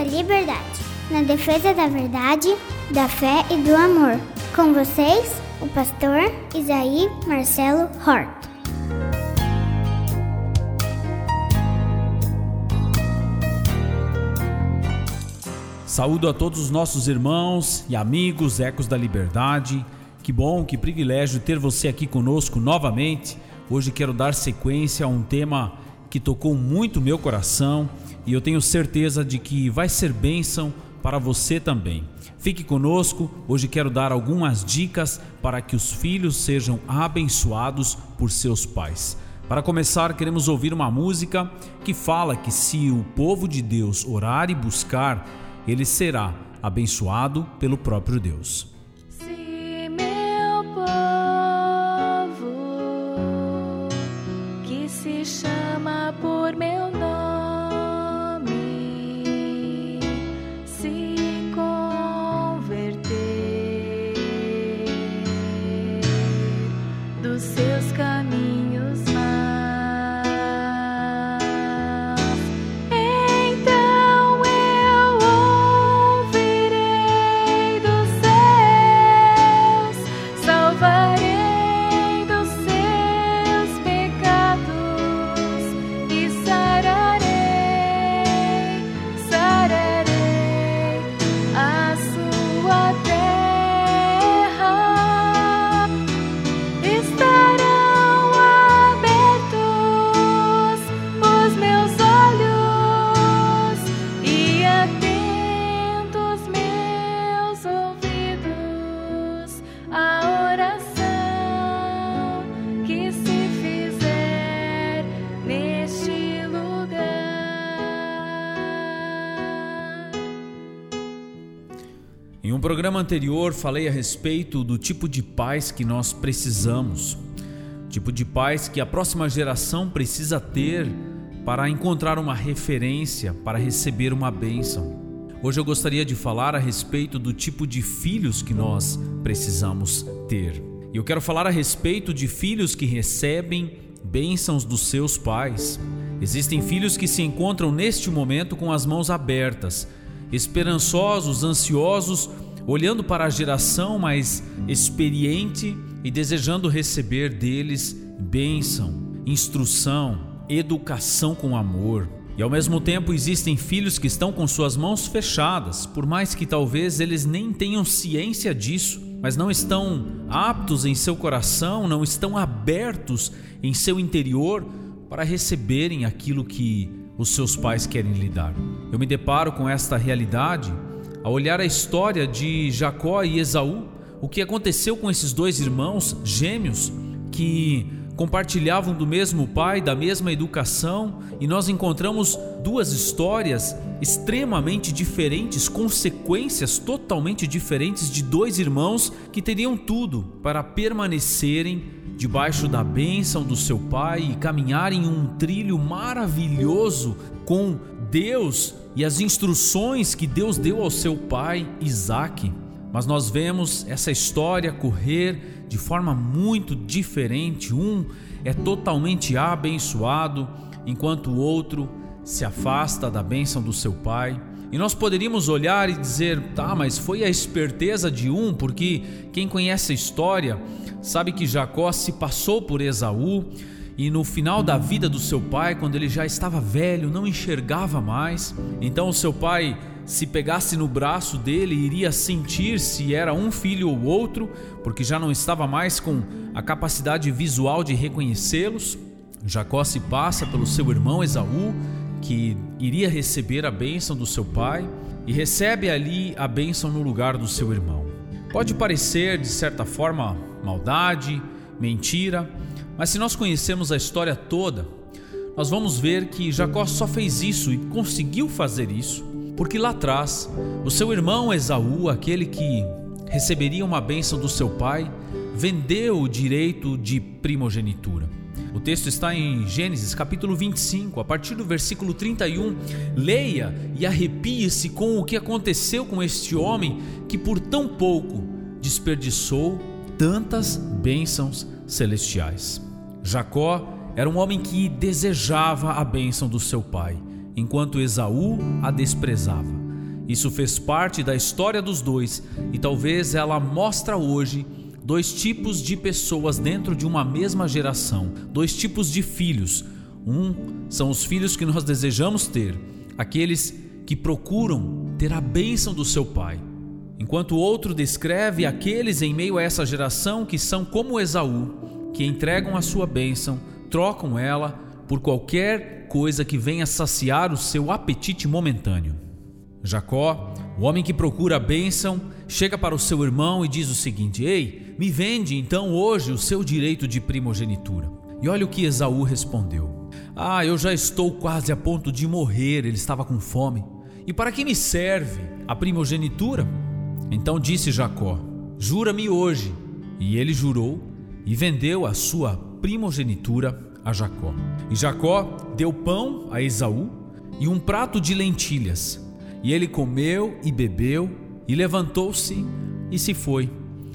liberdade, na defesa da verdade, da fé e do amor. Com vocês, o pastor Isaí Marcelo Hort. Saúdo a todos os nossos irmãos e amigos Ecos da Liberdade. Que bom, que privilégio ter você aqui conosco novamente. Hoje quero dar sequência a um tema que tocou muito meu coração e eu tenho certeza de que vai ser bênção para você também. Fique conosco, hoje quero dar algumas dicas para que os filhos sejam abençoados por seus pais. Para começar, queremos ouvir uma música que fala que se o povo de Deus orar e buscar, ele será abençoado pelo próprio Deus. Se meu povo, que se chama por meu nome, se converter dos seus caminhos maus, então eu ouvirei dos céus, salvarei dos seus pecados e sararei a sua terra. Estarão abertos os meus olhos e atentos meus ouvidos à oração que se fizer neste lugar. Em um programa anterior falei a respeito do tipo de pais que nós precisamos, tipo de pais que a próxima geração precisa ter para encontrar uma referência, para receber uma bênção. Hoje eu gostaria de falar a respeito do tipo de filhos que nós precisamos ter. E eu quero falar a respeito de filhos que recebem bênçãos dos seus pais. Existem filhos que se encontram neste momento com as mãos abertas, esperançosos, ansiosos, olhando para a geração mais experiente e desejando receber deles bênção, instrução, educação com amor. E ao mesmo tempo existem filhos que estão com suas mãos fechadas, por mais que talvez eles nem tenham ciência disso, mas não estão aptos em seu coração, não estão abertos em seu interior para receberem aquilo que os seus pais querem lhe dar. Eu me deparo com esta realidade ao olhar a história de Jacó e Esaú, o que aconteceu com esses dois irmãos gêmeos que compartilhavam do mesmo pai, da mesma educação, e nós encontramos duas histórias extremamente diferentes, consequências totalmente diferentes de dois irmãos que teriam tudo para permanecerem debaixo da bênção do seu pai e caminharem um trilho maravilhoso com Deus e as instruções que Deus deu ao seu pai Isaque. Mas nós vemos essa história correr de forma muito diferente. Um é totalmente abençoado, enquanto o outro se afasta da bênção do seu pai. E nós poderíamos olhar e dizer, mas foi a esperteza de um, porque quem conhece a história sabe que Jacó se passou por Esaú e no final da vida do seu pai, quando ele já estava velho, não enxergava mais. Então o seu pai, se pegasse no braço dele, iria sentir se era um filho ou outro, porque já não estava mais com a capacidade visual de reconhecê-los. Jacó se passa pelo seu irmão Esaú, que iria receber a bênção do seu pai, e recebe ali a bênção no lugar do seu irmão. Pode parecer, de certa forma, maldade, mentira, mas se nós conhecermos a história toda, nós vamos ver que Jacó só fez isso e conseguiu fazer isso porque lá atrás o seu irmão Esaú, aquele que receberia uma bênção do seu pai, vendeu o direito de primogenitura. O texto está em Gênesis capítulo 25, a partir do versículo 31. Leia e arrepie-se com o que aconteceu com este homem que por tão pouco desperdiçou tantas bênçãos celestiais. Jacó era um homem que desejava a bênção do seu pai, enquanto Esaú a desprezava. Isso fez parte da história dos dois e talvez ela mostra hoje dois tipos de pessoas dentro de uma mesma geração, dois tipos de filhos. Um são os filhos que nós desejamos ter, aqueles que procuram ter a bênção do seu pai, enquanto o outro descreve aqueles em meio a essa geração que são como Esaú, que entregam a sua bênção, trocam ela por qualquer coisa que venha saciar o seu apetite momentâneo. Jacó, o homem que procura a bênção, chega para o seu irmão e diz o seguinte: ei, me vende então hoje o seu direito de primogenitura. E olha o que Esaú respondeu: eu já estou quase a ponto de morrer. Ele estava com fome. E para que me serve a primogenitura? Então disse Jacó: jura-me hoje. E ele jurou e vendeu a sua primogenitura a Jacó. E Jacó deu pão a Esaú e um prato de lentilhas. E ele comeu e bebeu e levantou-se e se foi.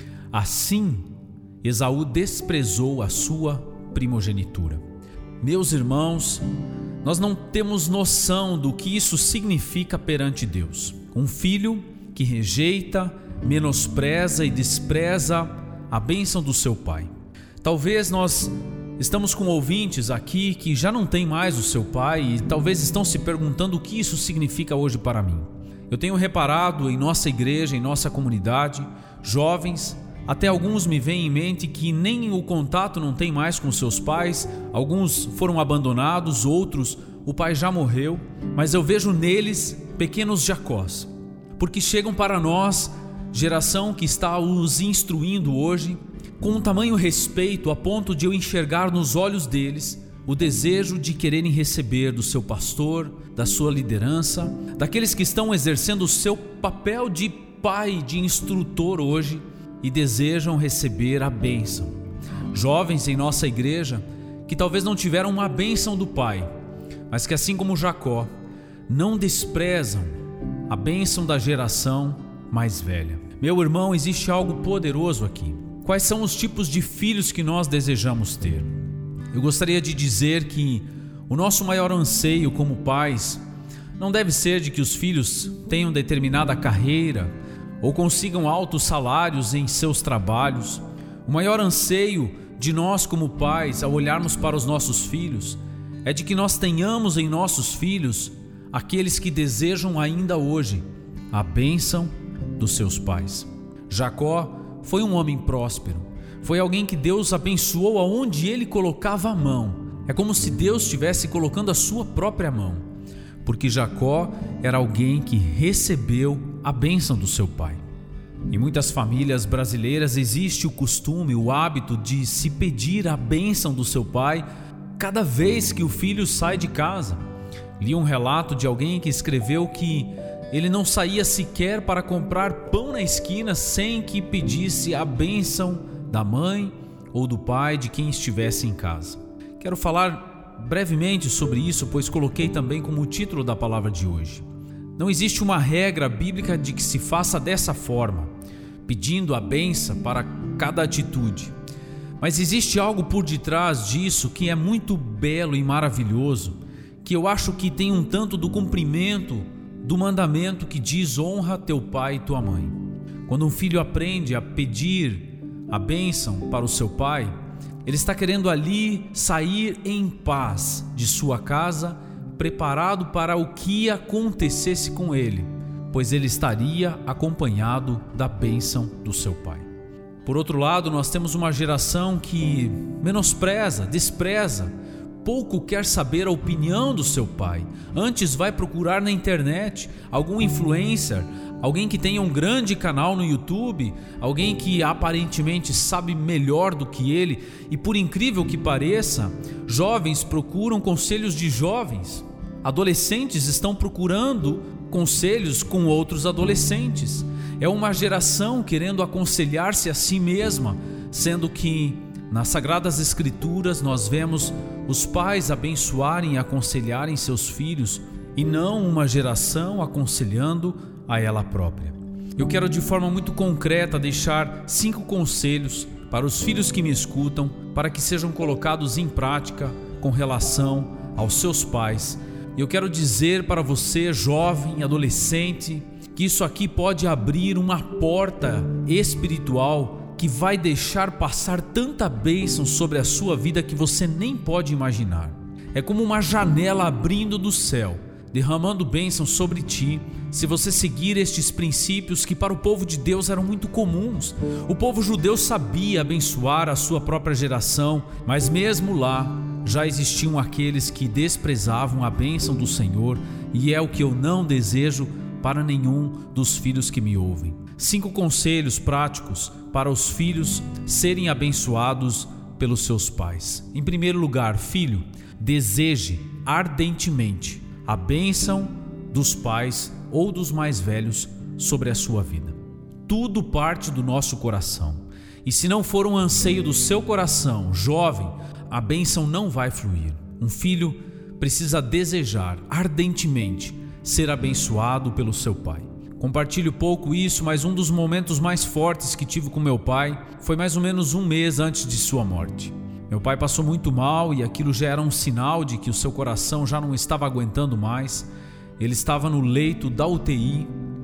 Assim, Esaú desprezou a sua primogenitura. Meus irmãos, nós não temos noção do que isso significa perante Deus. Um filho que rejeita, menospreza e despreza a bênção do seu pai. Talvez nós estamos com ouvintes aqui que já não têm mais o seu pai e talvez estão se perguntando o que isso significa hoje para mim. Eu tenho reparado em nossa igreja, em nossa comunidade, jovens, até alguns me vêm em mente que nem o contato não tem mais com seus pais, alguns foram abandonados, outros o pai já morreu, mas eu vejo neles pequenos Jacós, porque chegam para nós, geração que está os instruindo hoje, com um tamanho respeito a ponto de eu enxergar nos olhos deles o desejo de quererem receber do seu pastor, da sua liderança, daqueles que estão exercendo o seu papel de pai, de instrutor hoje e desejam receber a bênção. Jovens em nossa igreja que talvez não tiveram uma bênção do pai, mas que assim como Jacó, não desprezam a bênção da geração mais velha. Meu irmão, existe algo poderoso aqui. Quais são os tipos de filhos que nós desejamos ter? Eu gostaria de dizer que o nosso maior anseio como pais não deve ser de que os filhos tenham determinada carreira ou consigam altos salários em seus trabalhos. O maior anseio de nós como pais ao olharmos para os nossos filhos é de que nós tenhamos em nossos filhos aqueles que desejam ainda hoje a bênção dos seus pais. Jacó foi um homem próspero, foi alguém que Deus abençoou aonde ele colocava a mão. É como se Deus estivesse colocando a sua própria mão, porque Jacó era alguém que recebeu a bênção do seu pai. Em muitas famílias brasileiras existe o costume, o hábito de se pedir a bênção do seu pai cada vez que o filho sai de casa. Li um relato de alguém que escreveu que ele não saía sequer para comprar pão na esquina sem que pedisse a bênção da mãe ou do pai de quem estivesse em casa. Quero falar brevemente sobre isso, pois coloquei também como título da palavra de hoje. Não existe uma regra bíblica de que se faça dessa forma, pedindo a bênção para cada atitude. Mas existe algo por detrás disso que é muito belo e maravilhoso, que eu acho que tem um tanto do cumprimento do mandamento que diz: honra teu pai e tua mãe. Quando um filho aprende a pedir a bênção para o seu pai, ele está querendo ali sair em paz de sua casa, preparado para o que acontecesse com ele, pois ele estaria acompanhado da bênção do seu pai. Por outro lado, nós temos uma geração que menospreza, despreza, pouco quer saber a opinião do seu pai. Antes vai procurar na internet algum influencer, alguém que tenha um grande canal no YouTube, alguém que aparentemente sabe melhor do que ele. E por incrível que pareça, jovens procuram conselhos de jovens. Adolescentes estão procurando conselhos com outros adolescentes. É uma geração querendo aconselhar-se a si mesma, sendo que nas Sagradas Escrituras nós vemos os pais abençoarem e aconselharem seus filhos e não uma geração aconselhando a ela própria. Eu quero de forma muito concreta deixar 5 conselhos para os filhos que me escutam, para que sejam colocados em prática com relação aos seus pais. Eu quero dizer para você, jovem, adolescente, que isso aqui pode abrir uma porta espiritual que vai deixar passar tanta bênção sobre a sua vida que você nem pode imaginar. É como uma janela abrindo do céu, derramando bênção sobre ti, se você seguir estes princípios que para o povo de Deus eram muito comuns. O povo judeu sabia abençoar a sua própria geração, mas mesmo lá já existiam aqueles que desprezavam a bênção do Senhor, e é o que eu não desejo para nenhum dos filhos que me ouvem. 5 conselhos práticos para os filhos serem abençoados pelos seus pais. Em primeiro lugar, filho, deseje ardentemente a bênção dos pais ou dos mais velhos sobre a sua vida. Tudo parte do nosso coração. E se não for um anseio do seu coração, jovem, a bênção não vai fluir. Um filho precisa desejar ardentemente ser abençoado pelo seu pai. Compartilho pouco isso, mas um dos momentos mais fortes que tive com meu pai foi mais ou menos um mês antes de sua morte. Meu pai passou muito mal e aquilo já era um sinal de que o seu coração já não estava aguentando mais. Ele estava no leito da UTI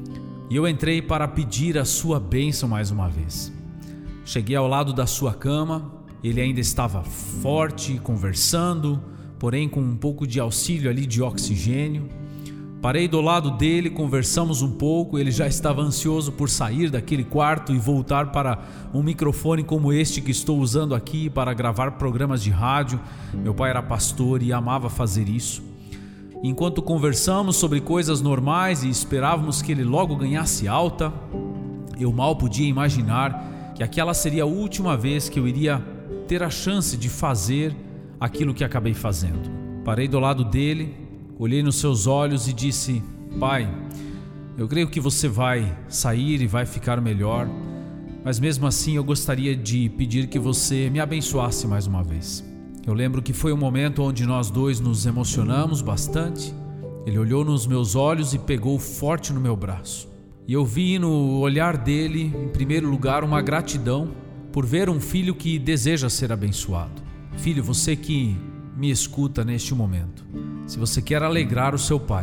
e eu entrei para pedir a sua bênção mais uma vez. Cheguei ao lado da sua cama, ele ainda estava forte, conversando, porém com um pouco de auxílio ali de oxigênio. Parei do lado dele, conversamos um pouco, ele já estava ansioso por sair daquele quarto e voltar para um microfone como este que estou usando aqui para gravar programas de rádio. Meu pai era pastor e amava fazer isso. Enquanto conversamos sobre coisas normais e esperávamos que ele logo ganhasse alta, eu mal podia imaginar que aquela seria a última vez que eu iria ter a chance de fazer aquilo que acabei fazendo. Parei do lado dele, olhei nos seus olhos e disse: pai, eu creio que você vai sair e vai ficar melhor, mas mesmo assim eu gostaria de pedir que você me abençoasse mais uma vez. Eu lembro que foi um momento onde nós dois nos emocionamos bastante. Ele olhou nos meus olhos e pegou forte no meu braço. E eu vi no olhar dele, em primeiro lugar, uma gratidão por ver um filho que deseja ser abençoado. Filho, você que me escuta neste momento, se você quer alegrar o seu pai,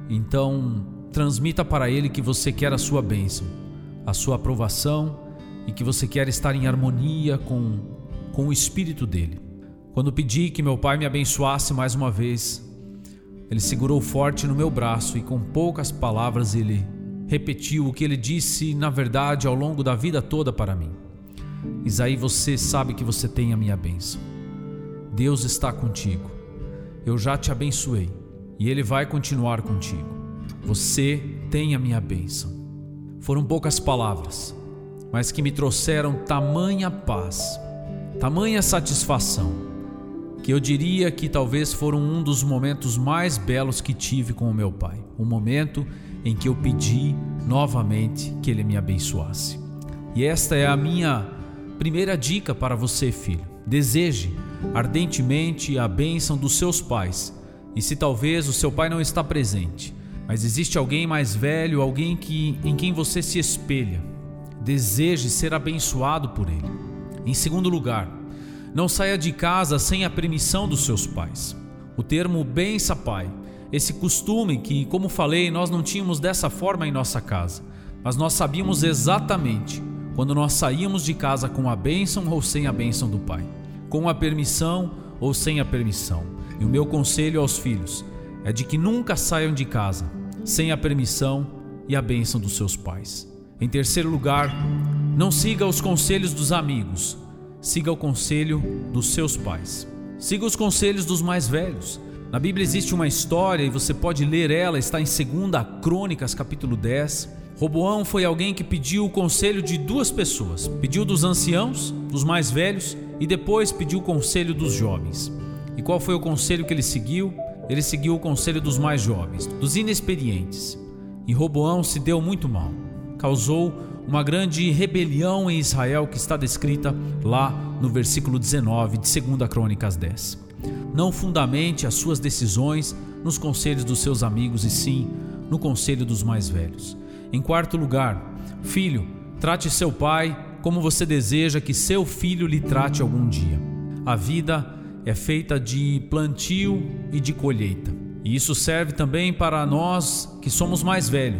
então transmita para ele que você quer a sua bênção, a sua aprovação e que você quer estar em harmonia com o espírito dele. Quando pedi que meu pai me abençoasse mais uma vez, ele segurou forte no meu braço e com poucas palavras ele repetiu o que ele disse na verdade ao longo da vida toda para mim: Isaí, você sabe que você tem a minha bênção. Deus está contigo. Eu já te abençoei e Ele vai continuar contigo. Você tem a minha bênção. Foram poucas palavras, mas que me trouxeram tamanha paz, tamanha satisfação, que eu diria que talvez foram um dos momentos mais belos que tive com o meu pai. Um momento em que eu pedi novamente que Ele me abençoasse. E esta é a minha primeira dica para você, filho. Deseje ardentemente a bênção dos seus pais. E se talvez o seu pai não está presente, mas existe alguém mais velho, alguém em quem você se espelha, deseje ser abençoado por ele. Em segundo lugar, não saia de casa sem a permissão dos seus pais. O termo bença pai, esse costume que, como falei, nós não tínhamos dessa forma em nossa casa, mas nós sabíamos exatamente quando nós saíamos de casa com a bênção ou sem a bênção do pai, com a permissão ou sem a permissão. E o meu conselho aos filhos é de que nunca saiam de casa sem a permissão e a bênção dos seus pais. Em terceiro lugar, não siga os conselhos dos amigos, siga o conselho dos seus pais. Siga os conselhos dos mais velhos. Na Bíblia existe uma história e você pode ler ela, está em 2 Crônicas, capítulo 10. Roboão foi alguém que pediu o conselho de duas pessoas. Pediu dos anciãos, dos mais velhos, e depois pediu o conselho dos jovens. E qual foi o conselho que ele seguiu? Ele seguiu o conselho dos mais jovens, dos inexperientes. E Roboão se deu muito mal. Causou uma grande rebelião em Israel que está descrita lá no versículo 19 de 2 Crônicas 10. Não fundamente as suas decisões nos conselhos dos seus amigos e sim no conselho dos mais velhos. Em quarto lugar, filho, trate seu pai como você deseja que seu filho lhe trate algum dia. A vida é feita de plantio e de colheita. E isso serve também para nós que somos mais velhos.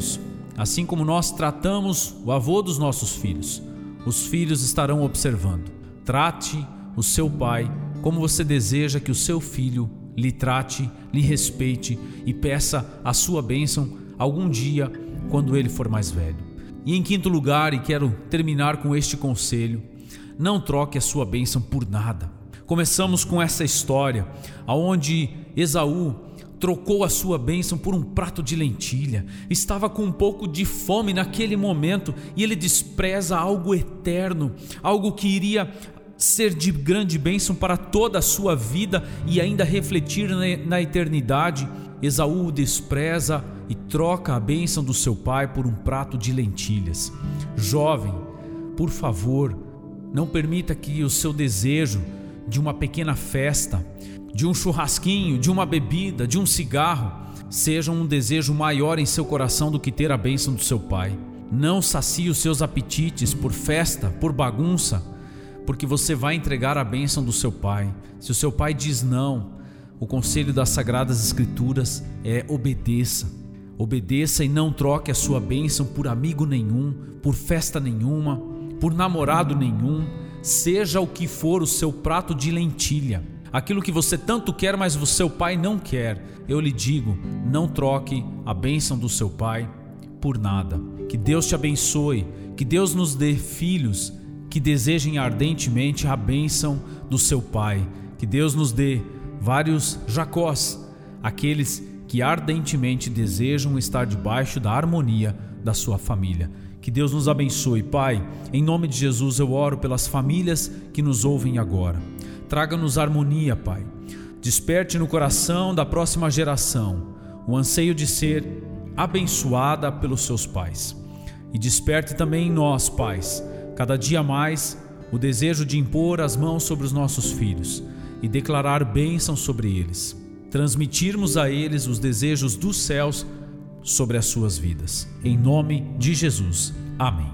assim como nós tratamos o avô dos nossos filhos, os filhos estarão observando. Trate o seu pai como você deseja que o seu filho lhe trate, lhe respeite e peça a sua bênção algum dia quando ele for mais velho. E em quinto lugar, e quero terminar com este conselho, não troque a sua bênção por nada. Começamos com essa história onde Esaú trocou a sua bênção por um prato de lentilha. Estava com um pouco de fome naquele momento e ele despreza algo eterno, algo que iria ser de grande bênção para toda a sua vida e ainda refletir na eternidade. Esaú o despreza e troca a bênção do seu pai por um prato de lentilhas. Jovem, por favor, não permita que o seu desejo de uma pequena festa, de um churrasquinho, de uma bebida, de um cigarro, seja um desejo maior em seu coração do que ter a bênção do seu pai. Não sacie os seus apetites por festa, por bagunça, porque você vai entregar a bênção do seu pai. Se o seu pai diz não, o conselho das Sagradas Escrituras é obedeça. Obedeça e não troque a sua bênção por amigo nenhum, por festa nenhuma, por namorado nenhum. Seja o que for o seu prato de lentilha, aquilo que você tanto quer, mas o seu pai não quer, eu lhe digo, não troque a bênção do seu pai por nada. Que Deus te abençoe, que Deus nos dê filhos que desejem ardentemente a bênção do seu pai. Que Deus nos dê vários Jacós, aqueles que ardentemente desejam estar debaixo da harmonia da sua família. Que Deus nos abençoe, Pai. Em nome de Jesus eu oro pelas famílias que nos ouvem agora. Traga-nos harmonia, Pai. Desperte no coração da próxima geração o anseio de ser abençoada pelos seus pais. E desperte também em nós, pais, cada dia mais o desejo de impor as mãos sobre os nossos filhos e declarar bênção sobre eles. Transmitirmos a eles os desejos dos céus sobre as suas vidas. Em nome de Jesus. Amém.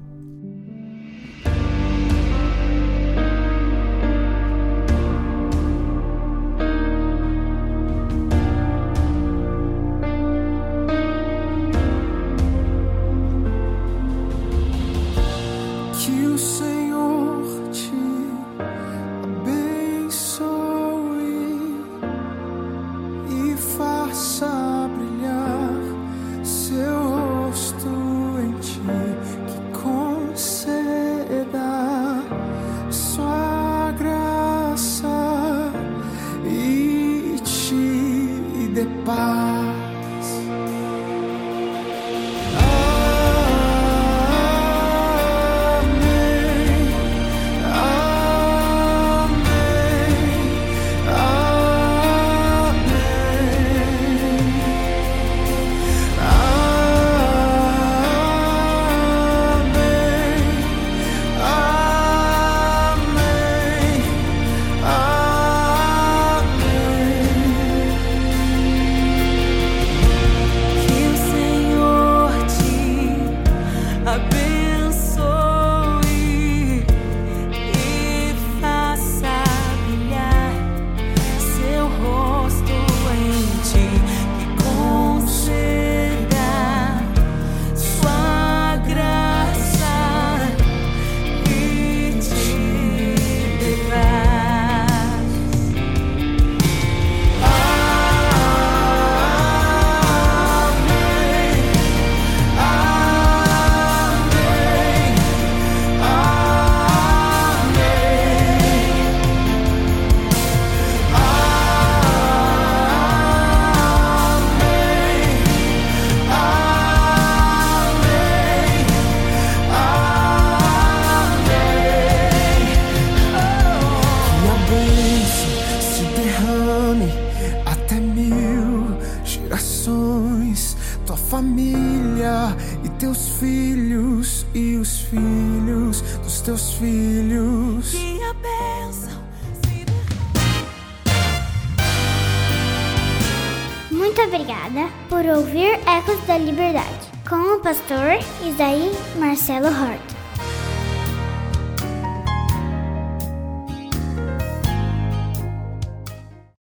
Que o Senhor te abençoe e faça brilhar seu rosto em ti, que conceda sua graça e te dê paz. Tua família e teus filhos e os filhos dos teus filhos. Que a bênção se Muito obrigada por ouvir Ecos da Liberdade com o pastor Isaí Marcelo Horta.